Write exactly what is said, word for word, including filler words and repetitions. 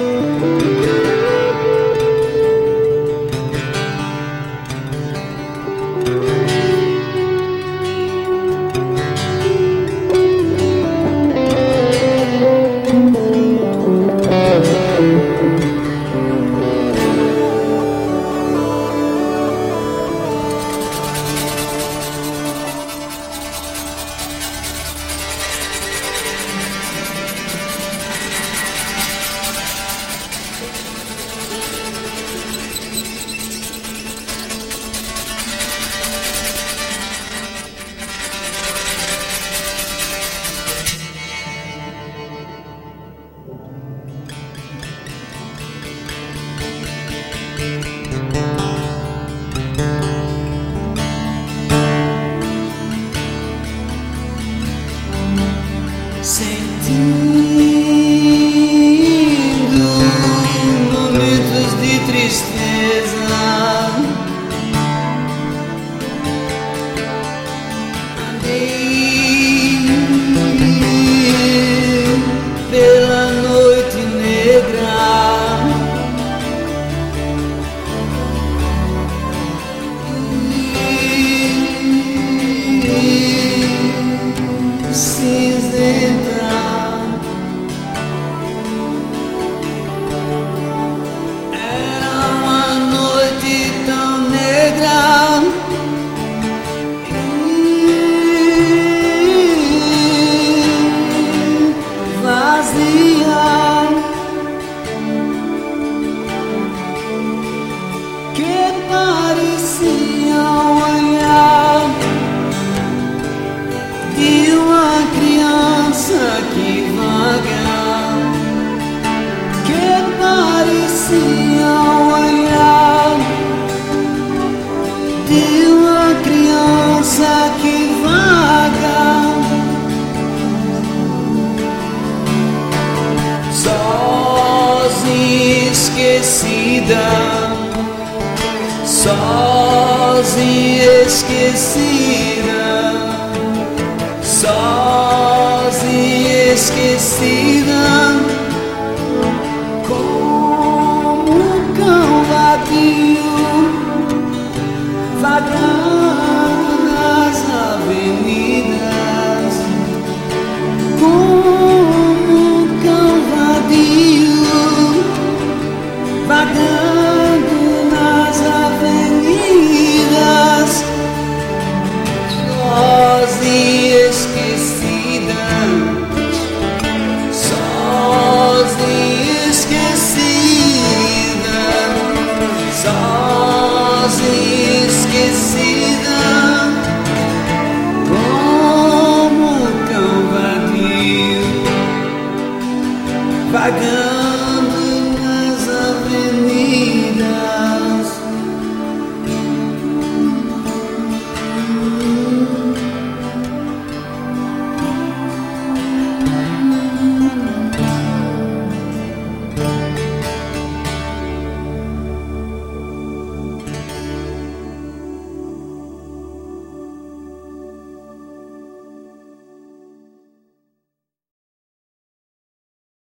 Sentindo momentos de tristeza, andei pela noite negra, cinzenta. Era uma noite tão negra e vazia, que parecia olhar de uma criança que vaga, que parecia olhar de uma criança que vaga, sozinha, esquecida, sozinha, esquecida, sozinha, esquecida, como um cão vadio, vagando nas avenidas, como um cão vadio, vagando nas avenidas, sozinha, esquecida, sozinha, esquecida, sozinha, esquecida, como um cão vadio, vagando nas avenidas.